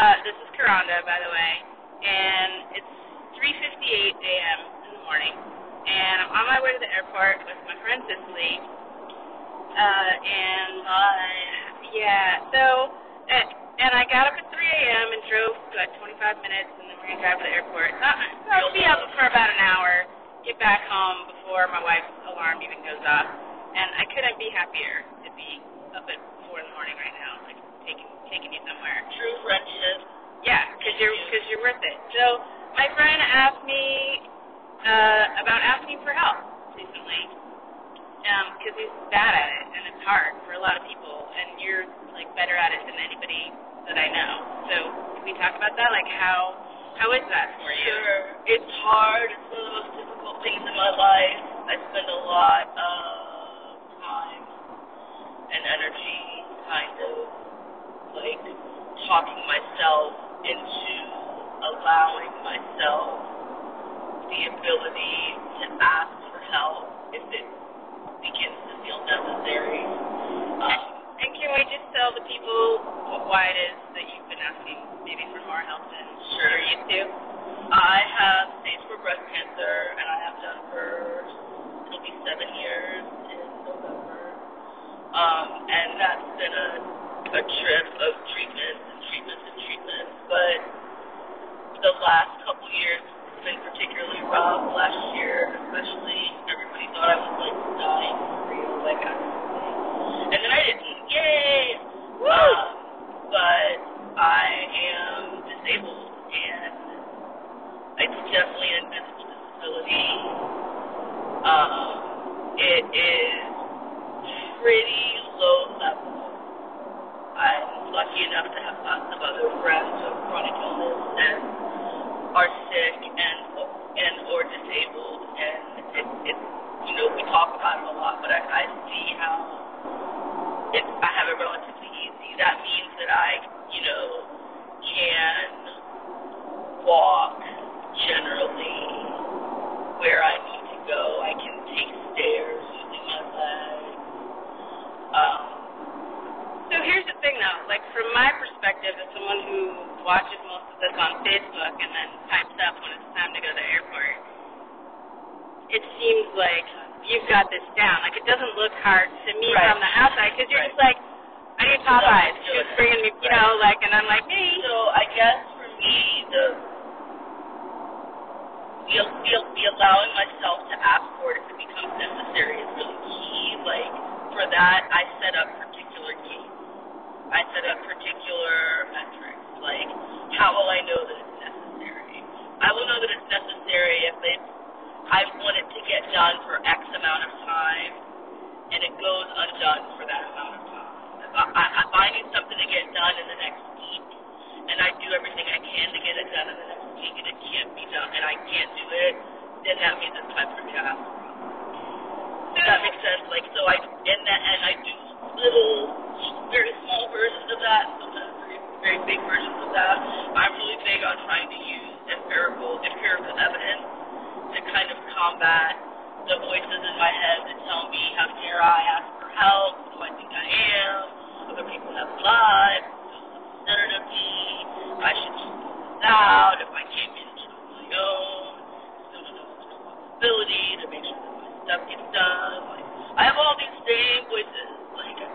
This is Karonda, by the way, and it's 3:58 a.m. in the morning, and I'm on my way to the airport with my friend Cicely, and I got up at 3 a.m. and drove like 25 minutes, and then we're going to drive to the airport. I'll be up for about an hour, get back home before my wife's alarm even goes off, and I couldn't be happier to be up at 4 in the morning right now, like taking you somewhere. True friendship. Yeah, because you're worth it. So my friend asked me about asking for help recently, because he's bad at it, and it's hard for a lot of people, and you're like better at it than anybody that I know. So can we talk about that? Like how is that for you? Sure. It's hard. It's one of the most difficult things in my life. I spend a lot of time and energy kind of like talking myself into allowing myself the ability to ask for help if it begins to feel necessary. And can we just tell the people why it is that you've been asking maybe for more help than you're used to? I have stage 4 breast cancer, and I have done for, it'll be 7 years in November. And that's been a trip of treatments. But the last couple years has been particularly rough. Last year, especially, everybody thought I was like dying for real, like actually. And then I didn't. Yay! But I am disabled, and it's definitely an invisible disability. It is pretty low level. I'm lucky enough to have lots of other friends who have chronic illness and are sick and or disabled, and it we talk about it a lot, but I see how I have it relatively easy. That means that I can walk generally where I need to go. I can take stairs using my legs. So here's the thing, though. Like, from my perspective, as someone who watches most of this on Facebook and then types up when it's time to go to the airport, it seems like you've got this down. Like, it doesn't look hard to me from the outside, because you're just like, I need Popeyes. She's bringing me, and I'm like, hey. So I guess for me, the allowing myself to ask for it if it becomes necessary is really key. Like, for that, I set up particular gates. I set up particular metrics. Like, how will I know that it's necessary? I will know that it's necessary if I want it to get done for X amount of time, and it goes undone for that amount of time. If I need something to get done in the next week, and I do everything I can to get it done in the next week, and it can't be done, and I can't do it, then that means it's time for me to ask for help. Does that make sense? Like, so I do little, very small versions of that, sometimes very, very big versions of that. I'm really big on trying to use empirical evidence to kind of combat the voices in my head that tell me, how dare I ask for help, who do I think I am, other people have lives, it's centered of me, I should just do this out, if I came into my own, still have a responsibility to make sure that my stuff gets done. Like, I have all these same voices, like the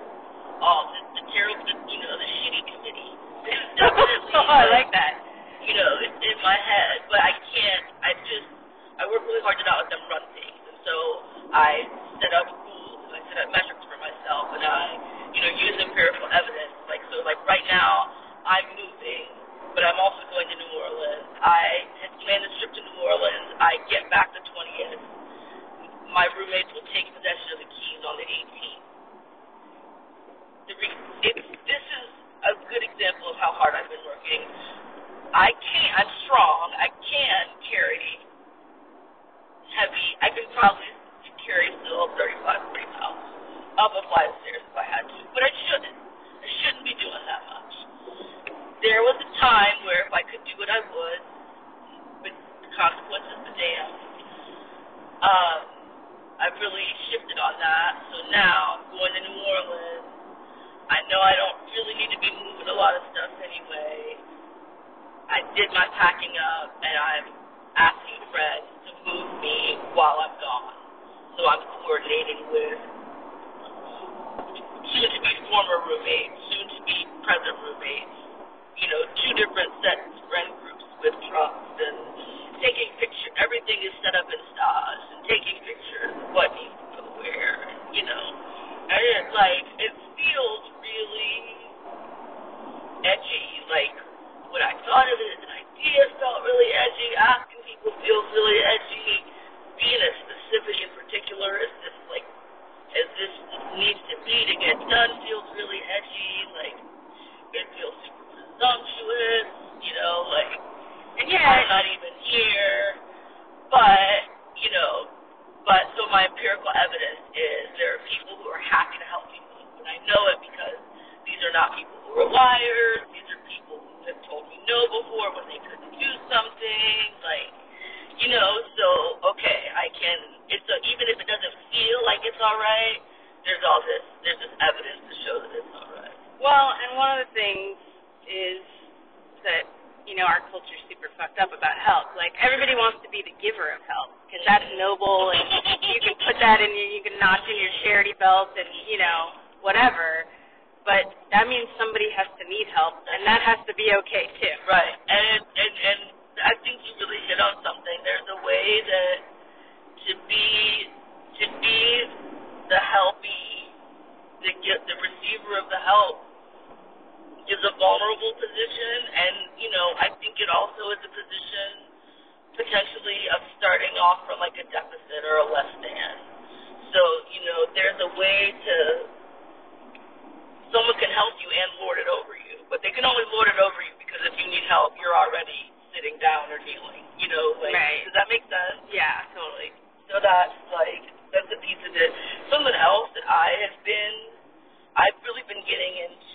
shitty committee. It's definitely I like that. It's in my head, but I can't, I work really hard to not let them run things, and so I set up rules, and I set up metrics for myself, and I, use empirical evidence. Like right now, I'm moving, but I'm also going to New Orleans. I had planned a trip to New Orleans. I get back the 20th. My roommates will take possession of the keys on the 18th. This is a good example of how hard I've been working. I'm strong. I can carry heavy. I could probably carry still 35, 40 pounds up a flight of stairs if I had to, but I shouldn't. I shouldn't be doing that much. There was a time where if I could do it, I would, but the consequences the damn. I've really shifted on that, so now I'm going to New Orleans. I know I don't really need to be moving a lot of stuff anyway. I did my packing up, and I'm asking friends to move me while I'm gone. So I'm coordinating with soon-to-be former roommates, soon-to-be present roommates, you know, 2 different sets, friend groups with trucks, and taking pictures. Everything is set up in Stage, and taking pictures of what needs to go where, and, you know. And it's like, it feels really edgy. Like, when I thought of it as an idea, it felt really edgy. Asking people feels really edgy. Being as specific in particular as this, like, as this needs to be to get done feels really edgy. Like, it feels super presumptuous, you know, like, And yeah, I'm not even here. But, you know, so my empirical evidence is there are people who are happy to help people. And I know it because these are not people who are liars. These are people who have told me no before when they couldn't do something. Like, you know, so, okay, I can, even if it doesn't feel like it's all right, there's this evidence to show that it's all right. well, and one of the things is that, you know, our culture's super fucked up about help. Like, everybody wants to be the giver of help, because that's noble, and you can put that in, you can notch in your charity belt, and, you know, whatever. But that means somebody has to need help, and that has to be okay, too. Right, and I think you really hit on something. There's a way that to be the helpee, the receiver of the help, is a vulnerable position, and, you know, I think it also is a position potentially of starting off from, like, a deficit or a less than. So, you know, there's a way to, someone can help you and lord it over you, but they can only lord it over you because if you need help, you're already sitting down or kneeling, you know, like, right. Does that make sense? Yeah, totally. So that's a piece of it. Something else that I've really been getting into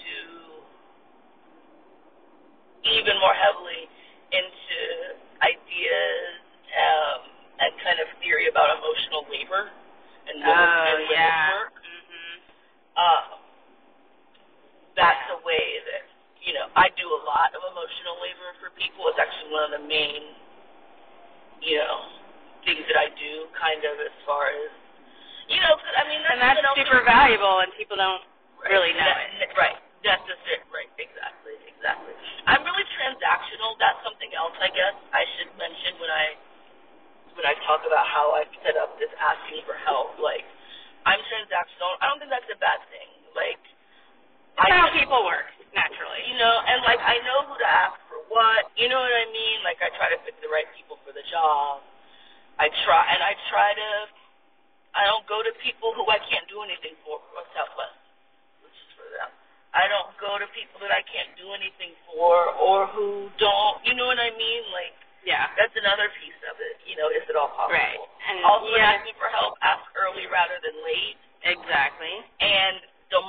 even more heavily into ideas and kind of theory about emotional labor and women's work. Mm-hmm. That's a way that, you know, I do a lot of emotional labor for people. It's actually one of the main, you know, things that I do, kind of as far as, you know, cause, I mean, and that's super valuable, and people don't really know it. Right. That's just it. Right. Exactly. I'm really transactional. That's something else, I guess, I should mention when I talk about how I set up this asking for help. Like, I'm transactional. I don't think that's a bad thing. Like, That's how people work, naturally. You know, and, like, I know who to ask for what. You know what I mean? Like, I try to pick the right people for the job. I don't go to people who I can't do anything for Southwest, which is for them. I don't go to people that I can't do anything for or who don't, you know what I mean? Like, yeah, that's another piece of it. You know, is it all possible? Right. And also, when asking for help, ask early rather than late. Exactly. And the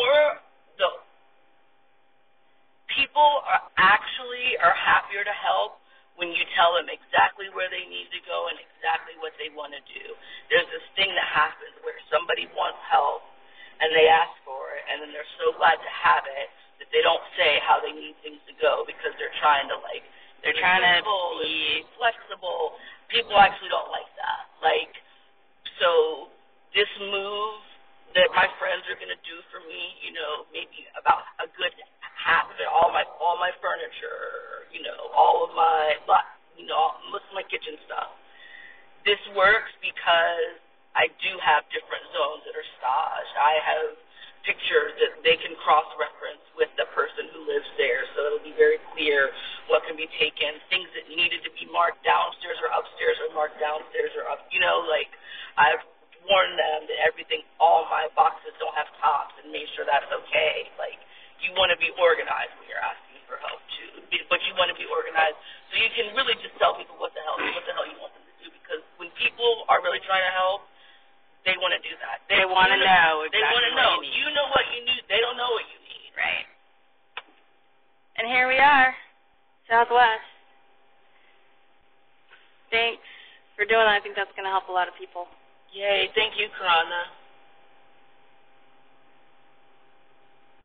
people are happier to help when you tell them exactly where they need to go and exactly what they want to do. There's this thing that happens where somebody wants help and they ask for it, and then they're so glad to have it that they don't say how they need things to go because they're trying to be flexible. People actually don't like that. Like, so this move that my friends are going to do for me, you know, maybe about a good half of it, all my furniture, you know, all of my, you know, most of my kitchen stuff. This works because I do have different zones that are staged. I have pictures that they can cross-reference with the person who lives there, so it'll be very clear what can be taken. Things that needed to be marked downstairs or upstairs are marked downstairs or up. You know, like, I've warned them that all my boxes don't have tops and made sure that's okay. Like, you want to be organized when you're asking for help, too. But you want to be organized so you can really just tell people what the hell you want them to do. Because when people are really trying to help, they want to do that. They want to know exactly. They want to know. What you need. You know what you need. They don't know what you need. Right. And here we are, Southwest. Thanks for doing that. I think that's going to help a lot of people. Yay. Thank you, Karana.